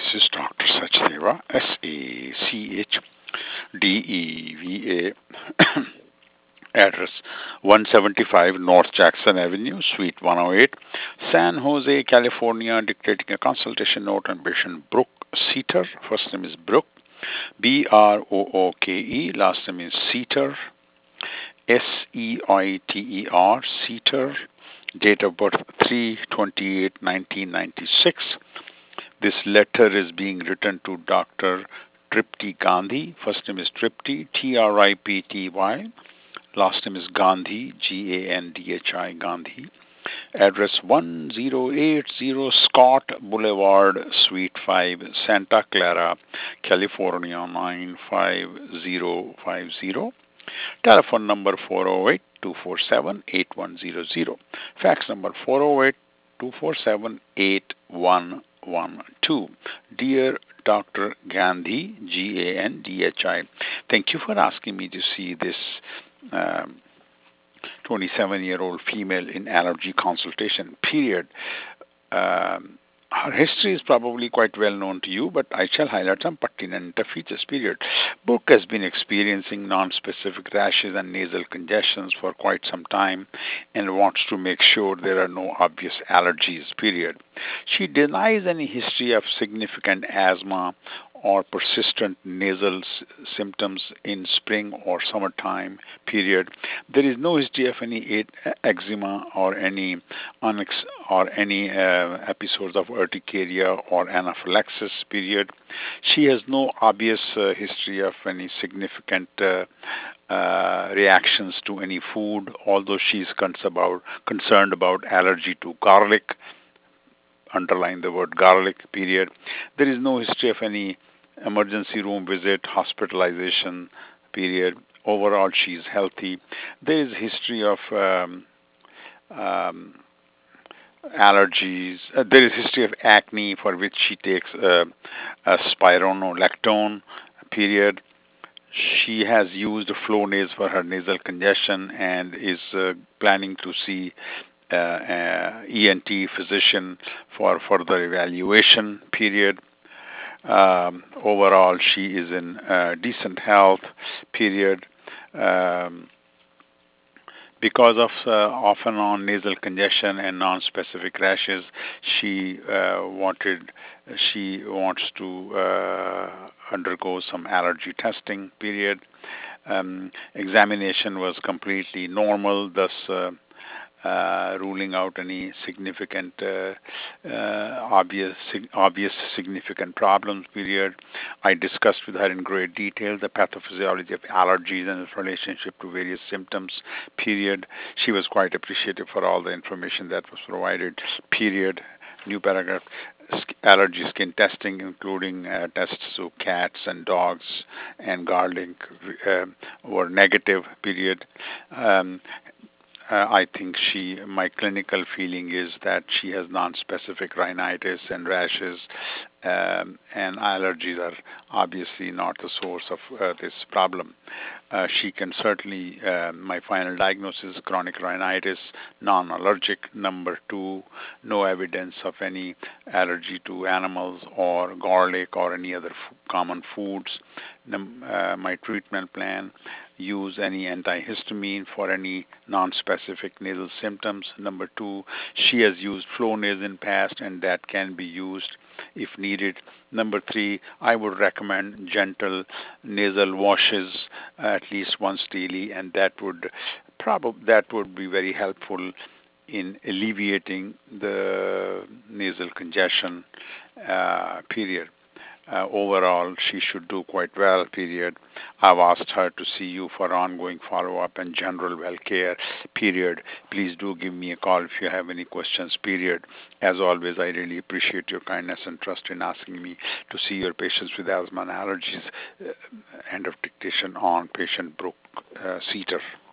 This is Dr. Sachdeva, Sachdeva, address 175 North Jackson Avenue, Suite 108, San Jose, California, dictating a consultation note on patient Brooke Seater. First name is Brooke, Brooke, last name is Seater, Seiter, Seater, date of birth 3/28/1996. This letter is being written to Dr. Tripti Gandhi. First name is Tripti, Tripty. Last name is Gandhi, Gandhi, Gandhi. Address 1080 Scott Boulevard, Suite 5, Santa Clara, California 95050. Telephone number 408-247-8100. Fax number 408-247-8112. Dear Dr. Gandhi, Gandhi, thank you for asking me to see this 27-year-old female in allergy consultation period. Her history is probably quite well known to you, but I shall highlight some pertinent features. Period. Brooke has been experiencing non-specific rashes and nasal congestions for quite some time and wants to make sure there are no obvious allergies. Period. She denies any history of significant asthma or persistent nasal symptoms in spring or summertime. Period. There is no history of any eczema or any episodes of urticaria or anaphylaxis. Period. She has no obvious history of any significant reactions to any food, although she is concerned about allergy to garlic. Underline the word garlic. Period. There is no history of any emergency room visit, hospitalization. Period. Overall, she is healthy. There is history of allergies. There is history of acne for which she takes spironolactone. Period. She has used Flonase for her nasal congestion and is planning to see ENT physician for further evaluation. Period. Overall, she is in decent health. Period. Um, because of off and on nasal congestion and non-specific rashes, she wants to undergo some allergy testing. Period. Examination was completely normal, thus ruling out any significant, obvious significant problems. Period. I discussed with her in great detail the pathophysiology of allergies and its relationship to various symptoms. Period. She was quite appreciative for all the information that was provided. Period. New paragraph. Allergy skin testing, including tests to cats and dogs and garlic, were negative. Period. I think my clinical feeling is that she has non-specific rhinitis and rashes, and allergies are obviously not the source of this problem. She can certainly, my final diagnosis, chronic rhinitis, non-allergic. Number two, no evidence of any allergy to animals or garlic or any other common foods. My treatment plan, use any antihistamine for any non-specific nasal symptoms. Number two, she has used Flonase in past and that can be used if needed. Number three, I would recommend gentle nasal washes at least once daily, and that would be very helpful in alleviating the nasal congestion. Period. Overall, she should do quite well. Period. I've asked her to see you for ongoing follow-up and general well care. Period. Please do give me a call if you have any questions. Period. As always, I really appreciate your kindness and trust in asking me to see your patients with asthma and allergies. End of dictation on patient Brooke Seater.